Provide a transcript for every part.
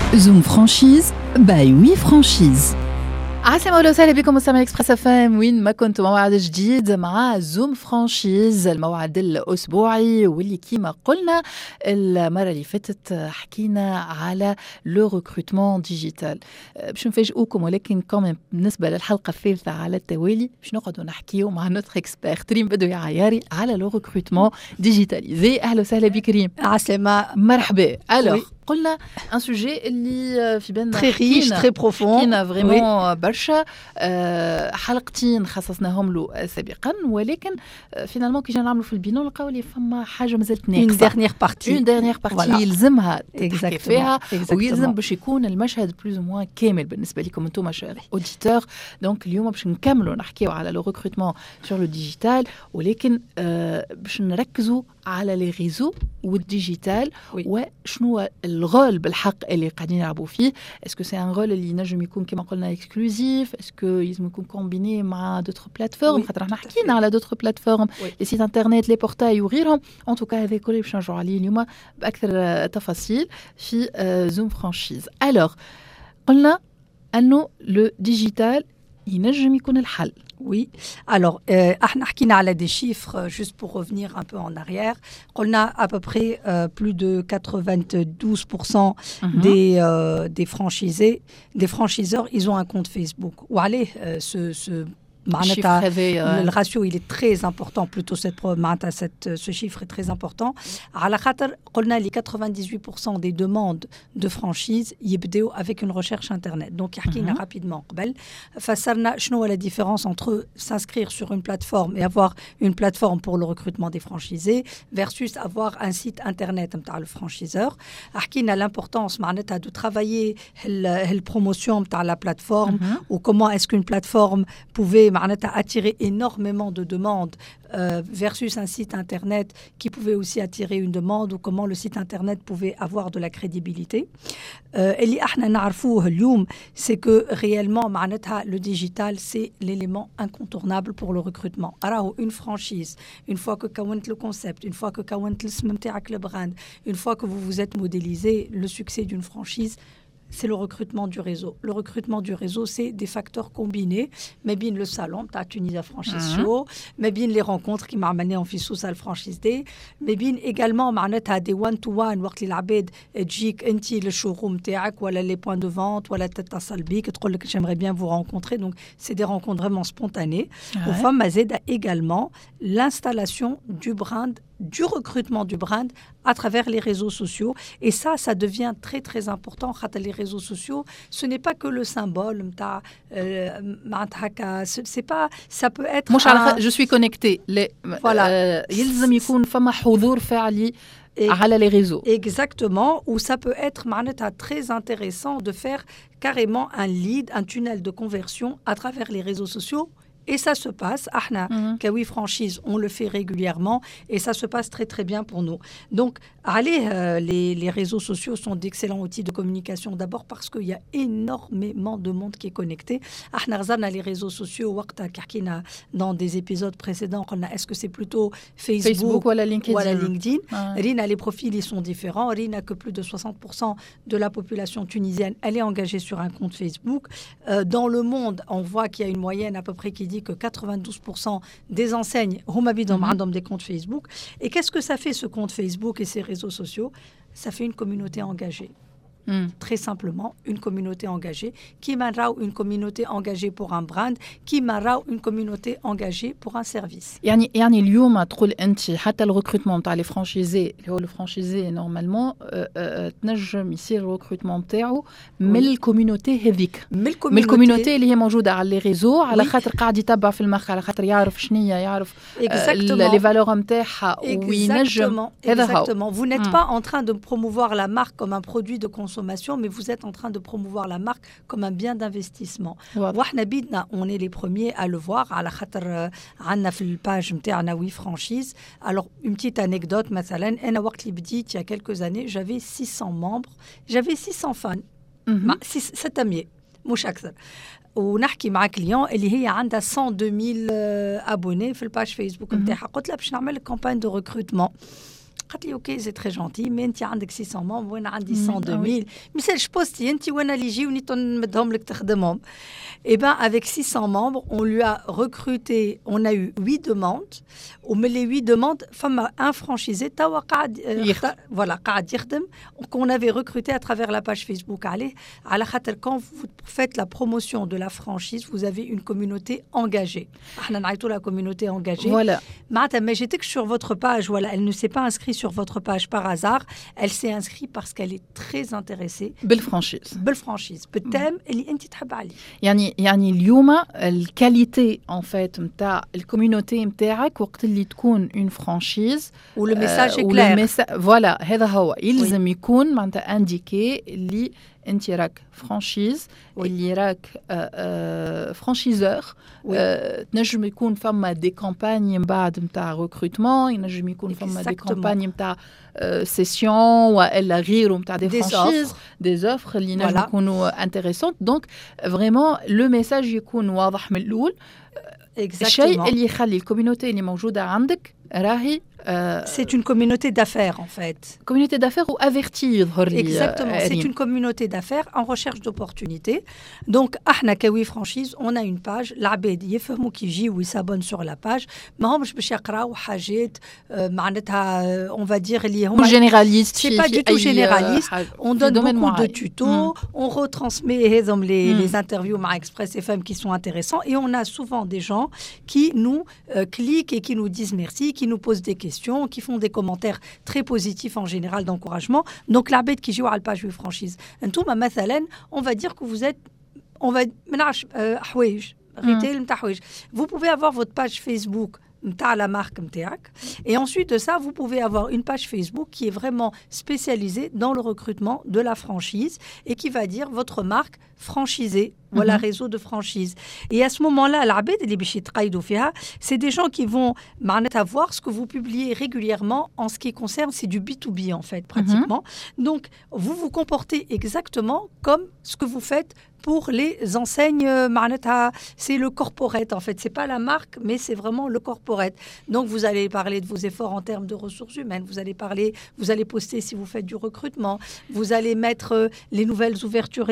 Zoom Franchise by Oui Franchise. عسلامة أهلا وسهلا بكم مستمعي إكسبريس اف ام وين ما كنتم. موعد جديد مع زوم فرانشيز، الموعد الأسبوعي واللي كيما قلنا المرة اللي فاتت حكينا على لو ريكروتمون ديجيتال. باش نفاجئوكم ولكن كمان بالنسبة للحلقة الثالثة على التوالي باش نقعدوا نحكيو مع نوتر اكسبيرت ريم بدوي عياري على لو ريكروتمون ديجيتاليزي. أهلا وسهلا بك ريم. عسلامة، مرحبا. Alors قلنا un sujet اللي في بالنا très riche, très profond. حكينا فريمون برشا حلقتين خصصناهم له سابقا، ولكن فينالمون كي جينا نعملوا في البينو نلقاو اللي فما حاجه مازالت ناقصه. une dernière partie يلزمها تحكي فيها ويلزم باش يكون المشهد بلوز موان كامل بالنسبه لكم انتم اوديتور. دونك اليوم باش نكملوا نحكيو على لو ريكروتمون سور لو ديجيتال، ولكن باش نركزوا على لي ريزو والديجيتال وشنو الغول بالحق اللي قاعدين نلعبوا فيه. اسكو سي ان رول اللي نجم يكون كما قلنا اكسكلوزيف، اسكو يلزم يكون كومبيني مع دوتر بلاتفورم، خاطر احنا حكينا على دوتر بلاتفورم لي سيت انترنت لي بورتاي وغيرهم. ان توكا هذا كله باش نرجعوا عليه اليوم باكثر تفاصيل في زوم فرانشيز. الوغ قلنا انه لو ديجيتال ينجم يكون الحل. Oui. Alors, احنا حكينا على des chiffres juste pour revenir un peu en arrière. On a à peu près plus de 92% des franchisés, des franchiseurs, ils ont un compte Facebook. Ou allez, le ratio il est très important, plutôt ce chiffre est très important. على خاطر قلنا لي 98% des demandes de franchise يبداو avec une recherche internet. Donc يحكينا rapidement قبل فسرنا شنو la différence entre s'inscrire sur une plateforme et avoir une plateforme pour le recrutement des franchisés versus avoir un site internet نتاع le franchiseur. حكينا l'importance معناتها de travailler la promotion نتاع la plateforme ou comment est-ce qu'une plateforme pouvait attirer énormément de demandes versus un site internet qui pouvait aussi attirer une demande, ou comment le site internet pouvait avoir de la crédibilité. اللي احنا نعرفوه اليوم c'est que réellement معناتها le digital c'est l'élément incontournable pour le recrutement. راهو une franchise, une fois que كونت le concept, une fois que كونت الاسم نتاعك le brand, une fois que vous vous êtes modélisé, le succès d'une franchise c'est le recrutement du réseau. Le recrutement du réseau, c'est des facteurs combinés. Mais bien le salon, tu as Tunisia Franchise Show, mais bien les rencontres qui m'ont amené en Fissous à la Franchise Day, mais bien également, tu as des one-to-one, où les labeds, Jik, Enti, le showroom, Théac, ou les points de vente, ou la tête à Salbi, que j'aimerais bien vous rencontrer. Donc, c'est des rencontres vraiment spontanées. Au fond, Mazed a également l'installation du brand, du recrutement du brand à travers les réseaux sociaux. Et ça devient très, très important. Les réseaux sociaux, ce n'est pas que le symbole. C'est pas, ça peut être... Je suis connecté. Voilà. يلزم يكون فما حضور فعلي على les réseaux. Exactement. Ou ça peut être très intéressant de faire carrément un lead, un tunnel de conversion à travers les réseaux sociaux. Et ça se passe, Kawi Franchise, on le fait régulièrement et ça se passe très très bien pour nous. Donc, allez, les réseaux sociaux sont d'excellents outils de communication. D'abord parce qu'il y a énormément de monde qui est connecté. Les réseaux sociaux, dans des épisodes précédents, est-ce que c'est plutôt Facebook ou LinkedIn? Rina, les profils ils sont différents. Rina, que plus de 60% de la population tunisienne, elle est engagée sur un compte Facebook. Dans le monde, on voit qu'il y a une moyenne à peu près qui dit que 92% des enseignes ont des comptes Facebook. Et qu'est-ce que ça fait, ce compte Facebook et ces réseaux sociaux? Ça fait une communauté engagée. Très simplement, une communauté engagée qui m'a une communauté engagée pour un brand, qui m'a une communauté engagée pour un service. يعني اليوم تقول أنت حتى الريكروتمون تاع لي فرانشيزي اللي هو الفرانشيزي نورمالمون تنجم يصير الريكروتمون تاعو من الكوميونيتي هذيك، من الكوميونيتي اللي هي موجودة على لي ريزو، على خاطر قاعد يتبع في المخ، على خاطر يعرف شنية، يعرف لي فالور نتاعها وينجم. Exactement. Vous n'êtes pas en train de promouvoir la marque comme un produit de consommation, mais vous êtes en train de promouvoir la marque comme un bien d'investissement. On est les premiers à le voir. على خاطر عندنا في الباج نتاعنا وي فرانشيز. Alors une petite anecdote مثلا أنا وقت اللي بديت il y a quelques années, j'avais 600 membres, j'avais 600 fans. 600 مش أكثر. ونحكي مع كليون اللي هي عندها 102,000 ابوني في الباج فيسبوك نتاعها. قلت لها باش نعمل لك كامباين دو ريكروتمون. قالت لي اوكي سي تري جونتي مي انت عندك 600 ممبر وانا عندي 100 مثال بوستي انت وانا اللي يجيوني نمدهم لك تخدمهم. Et ben avec 600 membres, on lui a recruté, on a eu 8 demandes. ومن les 8 demandes, فما un franchisé توا قاعد voilà قاعد يخدم qu'on avait recruté à travers la page Facebook عليه على خاطر quand vous faites la promotion de la franchise, vous avez une communauté engagée. احنا نعيطوا la communauté engagée. Voilà. معناتها ما جيتك sur votre page, voilà, elle ne s'est pas inscrite sur votre page par hasard, elle s'est inscrite parce qu'elle est très intéressée بالفرانشيز بالثème اللي انت تحب عليه. يعني اليوم الكاليتي en fait نتاع الكوميونيتي نتاعك وقت اللي تكون اون فرانشيز ولو ميساج كلير فوالا هذا هو يلزم يكون معناتها انديكي اللي انت راك فرانشيز اللي راك فرانشيزور. تنجم يكون فما دي كامباني من بعد نتاع ريكروتمون، ينجم يكون فما دي كامباني نتاع سيسيون والا غيره نتاع دي فرانشيز دي اوفر اللي نجم يكونوا انتريسونت. دونك فريمون لو ميساج يكون واضح من الاول. الشيء اللي يخلي الكوميونيتي اللي موجوده عندك راهي c'est une communauté d'affaires en fait. Communauté d'affaires ou avertir. Exactement, c'est une communauté d'affaires en recherche d'opportunités. Donc, احنا كوي franchise, on a une page, العباد يفهموا كي يجي ويسابون sur la page. ما همش باش يقراو حاجات معناتها on va dire اللي هما généraliste. C'est pas du tout généraliste. On donne beaucoup de tutos, on retransmet les interviews مع Express FM qui sont intéressants et on a souvent des gens qui nous cliquent et qui nous disent merci, qui nous posent des questions, qui font des commentaires très positifs en général d'encouragement. Donc l'abed qui joue à la page de franchise. On va dire que vous êtes, on va vous pouvez avoir votre page Facebook à la marque MTAC. Et ensuite de ça, vous pouvez avoir une page Facebook qui est vraiment spécialisée dans le recrutement de la franchise et qui va dire votre marque franchisée, voilà, réseau de franchise. Et à ce moment-là, c'est des gens qui vont voir ce que vous publiez régulièrement en ce qui concerne, c'est du B2B en fait, pratiquement. Donc, vous vous comportez exactement comme ce que vous faites pour les enseignes, c'est le corporate en fait, c'est pas la marque, mais c'est vraiment le corporate. Donc vous allez parler de vos efforts en termes de ressources humaines, vous allez poster si vous faites du recrutement, vous allez mettre les nouvelles ouvertures,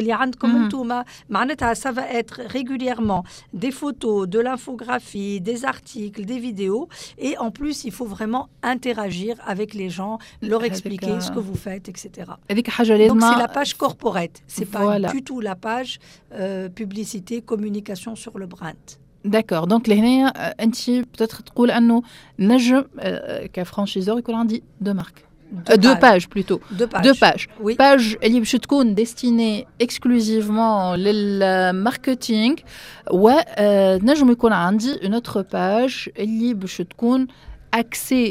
ça va être régulièrement des photos, de l'infographie, des articles, des vidéos, et en plus il faut vraiment interagir avec les gens, leur expliquer ce que vous faites, etc. Donc c'est la page corporate, c'est pas du tout la page publicité, communication sur le brand. D'accord. Donc لهنا انت peut-être تقول انه نجم كفرانشيزور يكون عندي دو مارك deux pages plutôt deux pages oui. page اللي باش تكون destinée exclusivement للماركتينغ ونجم يكون عندي une autre page اللي باش تكون accès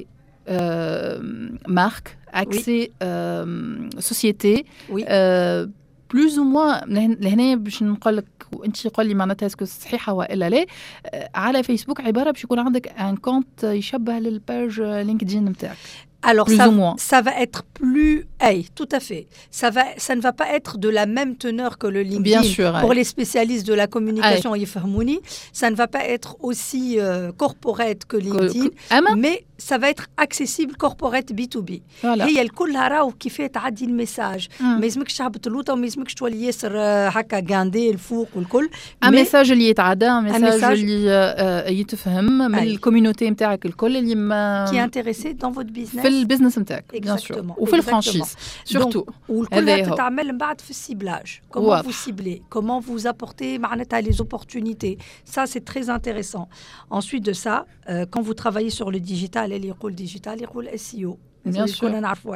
marque accès société بلوز او موان. لهنا باش نقول لك وانت قول لي معناتها اسكو صحيحه والا لا. على فيسبوك عباره باش يكون عندك ان كونت يشبه للباج لينكدين نتاعك. Alors, ça va être plus... tout à fait. Ça ne va pas être de la même teneur que le LinkedIn. Bien sûr. Pour les spécialistes de la communication, ça ne va pas être aussi corporate que LinkedIn, mais ça va être accessible corporate B2B. هي الكل راهو كيفاه تعدي الميساج. ما يسمكش تهبط اللوطه وما يسمكش تولي ياسر هكا غاندي الفوق والكل. ميساج اللي يتعدى، ميساج اللي يتفهم من الكوميونيتي نتاعك الكل اللي ما qui est intéressé dans votre business. في البيزنس نتاعك bien sûr وفي الفرانشيز surtout. والكل تتعمل من بعد في السيبلاج. Comment vous ciblez, comment vous apportez معناتها les opportunités. Ça c'est très intéressant. Ensuite de ça, quand vous travaillez sur le digital, اللي يقول digital يقول SEO. Bien sûr.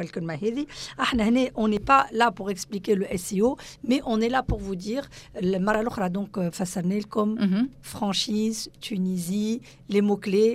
On n'est pas là pour expliquer le SEO, mais on est là pour vous dire, donc comme franchise, Tunisie, les mots-clés,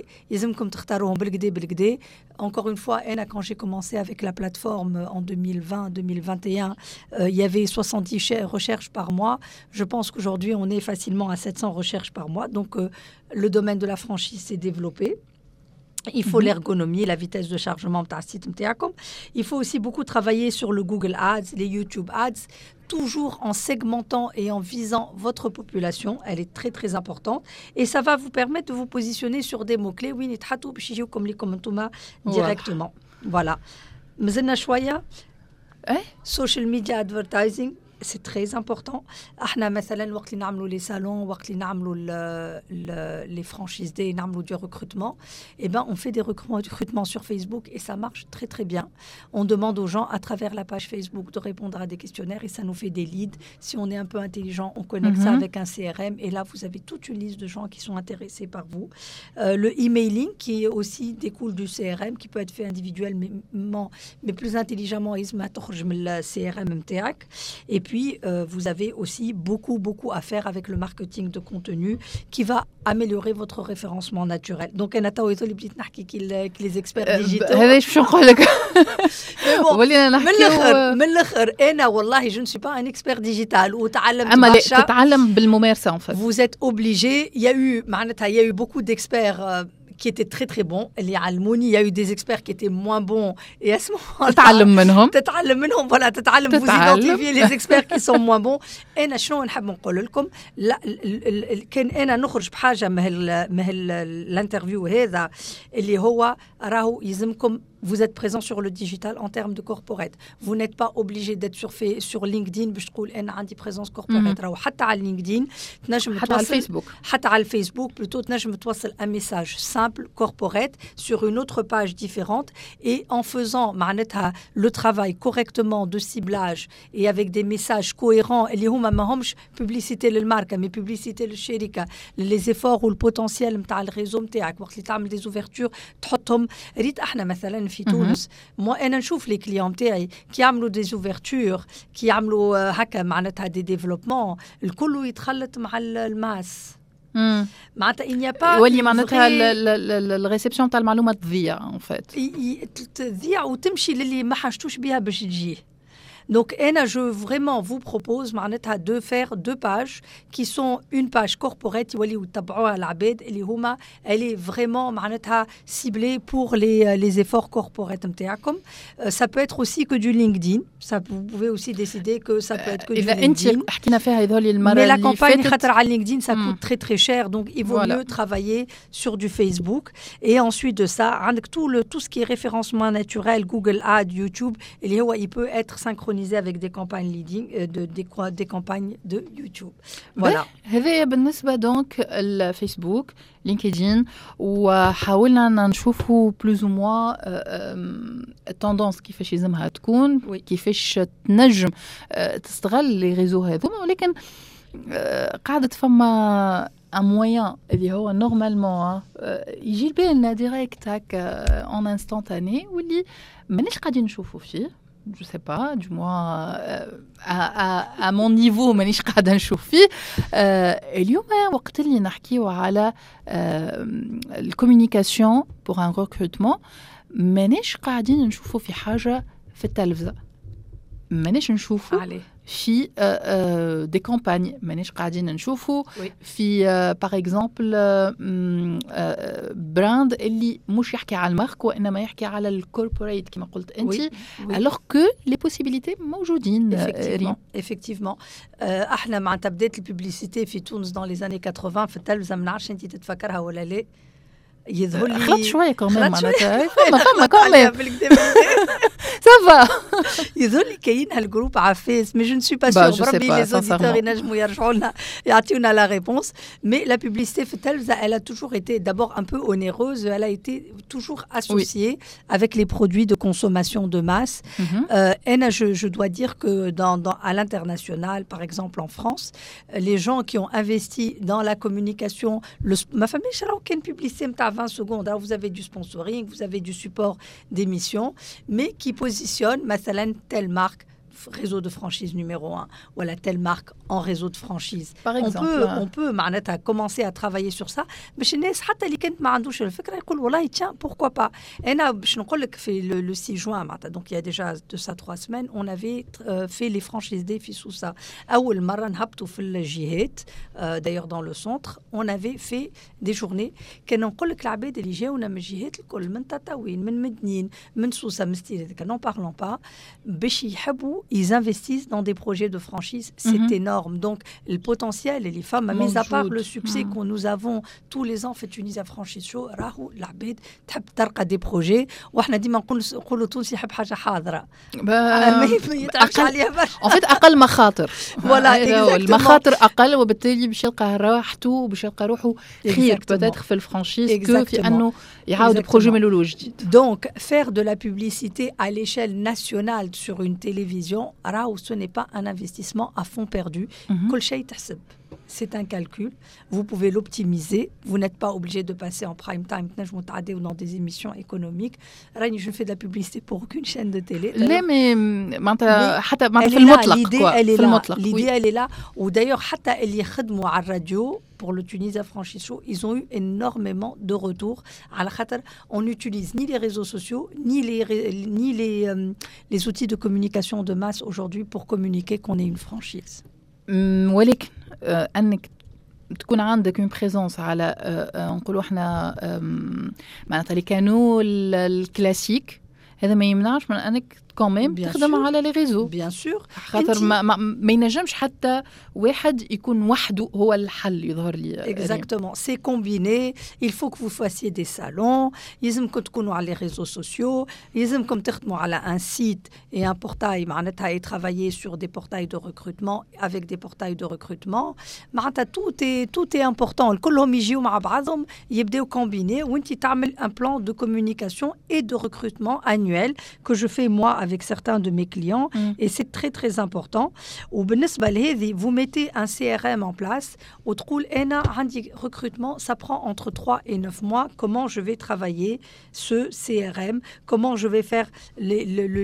encore une fois, quand j'ai commencé avec la plateforme en 2020-2021, il y avait 70 recherches par mois. Je pense qu'aujourd'hui, on est facilement à 700 recherches par mois. Donc, le domaine de la franchise s'est développé. Il faut l'ergonomie, la vitesse de chargement de site. Il faut aussi beaucoup travailler sur le Google Ads, les YouTube Ads, toujours en segmentant et en visant votre population. Elle est très très importante et ça va vous permettre de vous positionner sur des mots-clés directement. Voilà. مازلنا شوية. social media advertising. C'est très important. احنا مثلا وقت اللي نعملوا les salons, وقت اللي نعملوا les franchises day, نعملوا du recrutement, eh ben on fait des recrutements sur Facebook et ça marche très très bien. On demande aux gens à travers la page Facebook de répondre à des questionnaires et ça nous fait des leads. Si on est un peu intelligent, on connecte ça avec un CRM et là vous avez toute une liste de gens qui sont intéressés par vous. Le emailing qui aussi découle du CRM, qui peut être fait individuellement mais plus intelligemment, يسمع تخرج من le CRM نتاعك. Et puis, vous avez aussi beaucoup à faire avec le marketing de contenu qui va améliorer votre référencement naturel. Donc, أنا تو يطلب بديت نحكي كي les experts digitaux. هذا شو نقول لك. من الآخر أنا والله je ne suis pas un expert digital وتعلمت برشا. تتعلم بالممارسة en fait. Vous êtes obligé. Il y a eu beaucoup d'experts qui étaient très très bons. Il y a eu des experts qui étaient moins bons et à ce moment-là تتعلم منهم voilà تتعلم vous identifiez les experts qui sont moins bons. أنا شنو نحب نقول لكم لا كان أنا نخرج بحاجة مهل الانترفيو هذا اللي هو راهو يلزمكم. Vous êtes présent sur le digital en termes de corporate. Vous n'êtes pas obligé d'être sur LinkedIn باش تقول أنا عندي présence corporate. راهو حتى على LinkedIn تنجم حتى على الفيسبوك. حتى على الفيسبوك plutôt تنجم توصل un message simple corporate sur une autre page différente et en faisant معناتها le travail correctement de ciblage et avec des messages cohérents اللي هما ماهمش publicité للماركة mais publicité للشركة les efforts ou le potentiel نتاع الريزو نتاعك وقت اللي تعمل des ouvertures تحطهم. ريت احنا مثلا في تونس انا نشوف لي كليون تاعي كي يعملوا دي زوفرتور كي يعملوا هكا معناتها دي ديفلوبمون الكل يتخلط مع الماس معناتها il n'y a pas ولي معناتها الريسبسيون تاع المعلومات تضيع en fait تضيع وتمشي للي ما حاجتوش بها باش تجيه. Donc, je vraiment vous propose de faire 2 pages qui sont une page corporate, elle est vraiment ciblée pour les efforts corporate. Ça peut être aussi que du LinkedIn. Ça, vous pouvez aussi décider que ça peut être que du LinkedIn. Mais la campagne à LinkedIn, ça coûte très très cher. Donc, il vaut mieux travailler sur du Facebook. Et ensuite de ça, tout ce qui est référencement naturel, Google Ads, YouTube, il peut être synchronisé avec des campagnes leading, des campagnes de YouTube. Voilà. هذا بالنسبة دونك الفيسبوك لينكدين وحاولنا نشوفوا بلوز او موا التندنس كيفاش يلزمها تكون كيفاش تنجم تستغل لي ريزو هذوما ولكن قاعدة فما ان موين اللي هو نورمالمون يجي لنا ديريكت هكا اون انستانتاني واللي مانيش قاعدين نشوفوا فيه. Je sais pas, du moins à mon niveau مانيش قاعدة نشوف فيه. اليوم وقت اللي نحكيو على الكوميونيكاسيون pour un recrutement مانيش قاعدين نشوفوا في حاجة في التلفزة مانيش نشوفوا في des campagnes مانيش قاعدين نشوفوا في par exemple براند اللي مش يحكي على المارك وإنما يحكي على الكوربوريت كما قلت أنت alors que les possibilités موجودين. effectivement احنا مع بداية الببليسيتي في تونس dans les années 80 في التلفزة ما نعرفش أنت تتفكرها ولا لا يظهر لي خلط شوية كمان معناتها فما كمان سافا يظهر لي كاين هالجروب عفاس mais je ne suis pas sûre بربي les auditeurs ينجموا يرجعوا لنا يعطيونا la réponse mais la publicité في التلفزة elle a toujours été d'abord un peu onéreuse elle a été toujours associée avec les produits de consommation de masse. Je dois dire que à l'international par exemple en France les gens qui ont investi dans la communication ma famille راهو كان publicité نتاع 20 secondes. Alors, vous avez du sponsoring, vous avez du support d'émissions, mais qui positionne, مثلا, telle marque, réseau de franchise numéro 1, ou la telle marque en réseau de franchise. Par exemple, on peut commencer à travailler sur ça. Mais chez الناس حتى اللي كانت ما عندوش الفكرة يقول والله tiens pourquoi pas. أنا باش نقول لك في le 6 juin donc il y a déjà de ça 3 semaines on avait fait les franchises des في سوسة. أول مرة نهبطوا في الجهات d'ailleurs dans le centre on avait fait des journées كان نقول لك العباد اللي جاونا من الجهات الكل من تطاوين من مدنين من سوسة من ستيل n'en parlons pas باش يحبوا ils investissent dans des projets de franchise. C'est énorme. Donc, le potentiel et les femmes, mis à part le succès que nous avons tous les ans في Tunisia Franchise Show, راهو العباد تحب تلقى des projets. وإحنا ديما نقولوا تونسي يحب حاجة حاضرة. ما يتعبش عليها برشا. En fait, أقل مخاطر. Voilà, المخاطر أقل وبالتالي باش يلقى راحته وباش يلقى روحه خير peut-être في الفرانشيز que في أنه يعاود بروجي من الأول جديد. Donc, faire de la publicité à l'échelle nationale sur une télévision, ce n'est pas un investissement à fond perdu. كل شيء تحسب. C'est un calcul. Vous pouvez l'optimiser. Vous n'êtes pas obligé de passer en prime time ou dans des émissions économiques. Je ne fais de la publicité pour aucune chaîne de télé. لا معناتها حتى في المطلق l'idée elle est là. Ou d'ailleurs حتى اللي يخدموا على الراديو pour le Tunisia Franchise Show, ils ont eu énormément de retours. On n'utilise ni les réseaux sociaux, ni les outils de communication de masse aujourd'hui pour communiquer qu'on est une franchise. ولكن أنك تكون عندك une présence على نقولوا احنا معناتها لي كانو الكلاسيك هذا ما يمنعش من أنك كمان تخدم على لي ريزو بيان سور خاطر ما ينجمش حتى واحد يكون وحده هو الحل يظهر لي exactement c'est combiné il faut que vous fassiez des salons يلزمكم تكونوا على les réseaux sociaux يلزمكم تخدموا على un site et un portail معناتها travailler sur des portails de recrutement avec des portails de recrutement معناتها tout est important كلهم يجيو مع بعضهم يبداو combiner وانت تعمل un plan de communication et de recrutement annuel que je fais moi avec certains de mes clients et c'est très très important. وبالنسبة لهذه vous mettez un CRM en place وتقول أنا عندي recrutement ça prend entre 3 et 9 mois comment je vais travailler ce CRM comment je vais faire le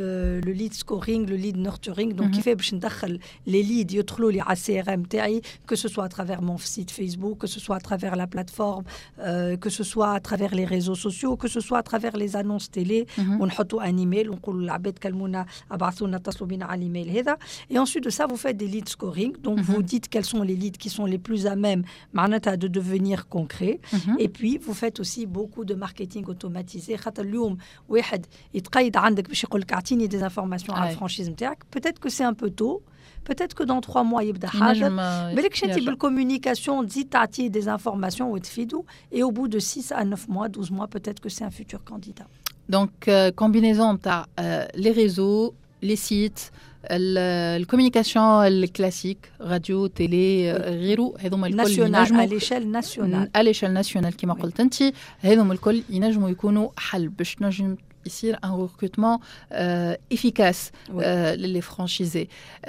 lead scoring le lead nurturing donc كيف باش ندخل les leads يدخلوا لي على CRM تاعي que ce soit à travers mon site Facebook que ce soit à travers la plateforme que ce soit à travers les réseaux sociaux que ce soit à travers les annonces télé ونحطوا un email ونقول العباد كلمونا ابعثونا اتصلوا بنا على الايميل هذا et ensuite de ça vous faites des lead scoring donc vous dites quels sont les leads qui sont les plus à même معناتها de devenir concrets et puis vous faites aussi beaucoup de marketing automatisé خاطر اليوم واحد يتقيد عندك باش يقول لك اعطيني des informations على الفرانشيز نتاعك peut-être que c'est un peu tôt peut-être que dans 3 mois يبدا حاجه بالك انت بالcommunication تزيد تعطي des informations وتفيدوا et au bout de 6 à 9 mois 12 mois peut-être que c'est un futur candidat. Donc, combinaison de les réseaux, les sites, la communication classique, radio, télé, غيره هذوما الكل à l'échelle nationale. À l'échelle nationale كما قلت أنت هذوما الكل ينجموا يكونوا حل باش نجم يصير un recrutement efficace للي franchisés.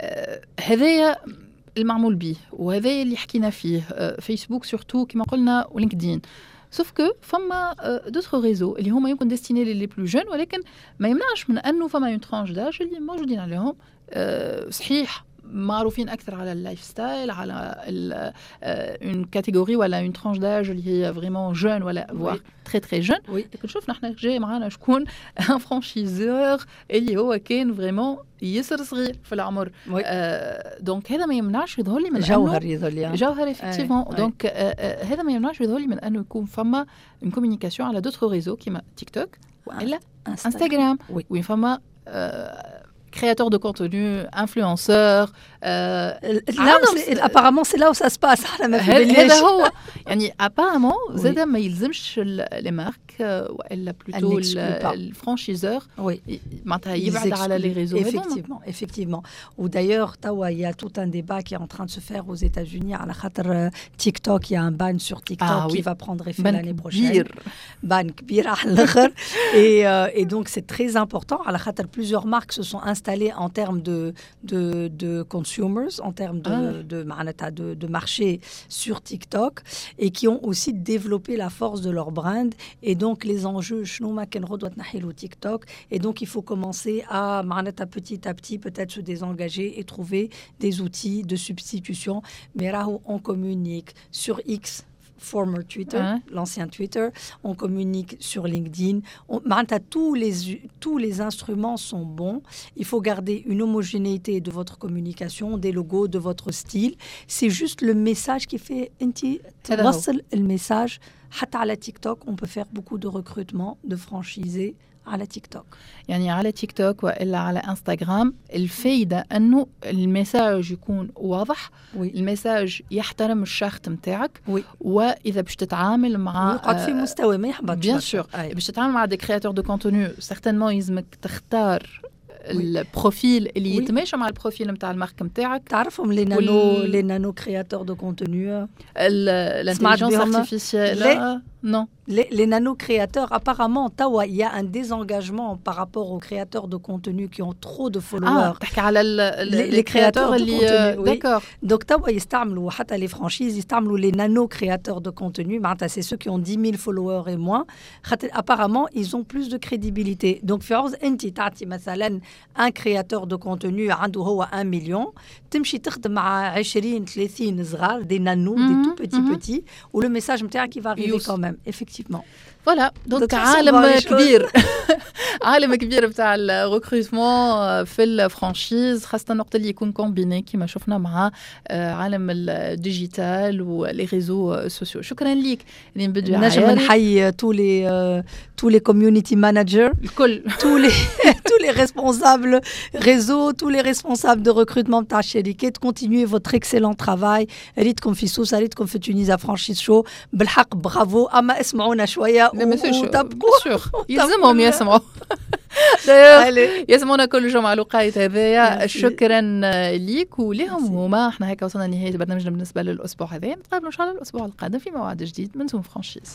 هذايا المعمول به وهذا اللي حكينا فيه فيسبوك surtout كما قلنا ولينكدين. Sauf que فما d'autres réseaux اللي هما يمكن destinés les plus jeunes ولكن ما يمنعش من أنه فما une tranche d'âge اللي موجودين عليهم صحيح معروفين أكثر على اللايف ستايل على une catégorie ولا une tranche d'âge اللي هي vraiment jeune ولا voire très très jeune. لكن شوف نحن جاي معنا شكون un franchiseur اللي هو كان vraiment يسر صغير في العمر دونك هذا ما يمنعش يظهر لي من جوهر effectivement دونك هذا ما يمنعش يظهر لي من أنه يكون فما une communication على d'autres réseaux كيما تيك توك وإلا انستغرام وين فما créateur de contenu, influenceur. Apparemment, c'est là où ça se passe. هذا هو يعني apparemment زاد ما يلزمش les marques وإلا plutôt الفرانشيزور معناتها يبعد على les réseaux. Effectivement. Ou d'ailleurs, il y a tout un débat qui est en train de se faire aux États-Unis على خاطر TikTok, il y a un ban sur TikTok qui va prendre effet l'année prochaine. Ban كبير على الآخر. Et donc c'est très important على خاطر plusieurs marques se sont installées en termes de consumers, en termes de marché sur TikTok et qui ont aussi développé la force de leur brand. Et donc, les enjeux, TikTok. Et donc, il faut commencer à petit à petit peut-être se désengager et trouver des outils de substitution. Mais là, on communique sur X, former Twitter, l'ancien Twitter, on communique sur LinkedIn. Tous les instruments sont bons. Il faut garder une homogénéité de votre communication, des logos, de votre style. C'est juste le message qui fait le message. حتى على TikTok, on peut faire beaucoup de recrutement, de franchisés على تيك توك. يعني على تيك توك وإلا على انستغرام الفايدة أنه المساج يكون واضح، المساج يحترم الشخص متاعك، وإذا باش تتعامل مع يقعد في مستوى ما يحبطش. بيان سور باش تتعامل مع دي كرياتور دو كونتوني سيغتانمون يلزمك تختار البروفيل اللي يتماشى مع البروفيل نتاع المارك نتاعك. تعرفهم لي نانو كرياتور دو كونتوني الانتيليجنس ارتيفيسيال Non. Les nano-créateurs, apparemment, il y a un désengagement par rapport aux créateurs de contenu qui ont trop de followers. Les créateurs de contenu, oui. D'accord. Donc, les franchises, ils les nano-créateurs de contenu. C'est ceux qui ont 10 000 followers et moins. Apparemment, ils ont plus de crédibilité. Donc, un créateur de contenu, 1 million, des nanos, des tout petits, où le message qui va arriver quand même. Effectivement. Voilà, donc عالم كبير عالم كبير بتاع الريكروتمون في الفرانشيز، خاصة النقطة اللي يكون كومبيني كما شفنا مع عالم الديجيتال ولي ريزو سوسيو. شكرا ليك. نجم نحيي tous les community managers, الكل tous les responsables réseau, tous les responsables de recrutement تاع الشركات. continuez votre excellent travail. ريتكم في سوسة، ريتكم في تونيزا فرانشيز شو. بالحق برافو. أما اسمعونا شوية وتبقوا. يلزمهم يسمعوا. يسمعونا كل جمعة لقاية هذايا. شكرا ليك ولهم هما. احنا هيك وصلنا لنهاية برنامجنا بالنسبة للأسبوع هذا. نتقابلوا إن شاء الله الأسبوع القادم في موعد جديد من زوم فرانشيز.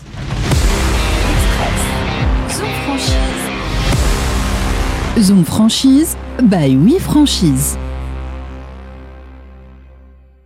Zoom Franchise by Oui Franchise.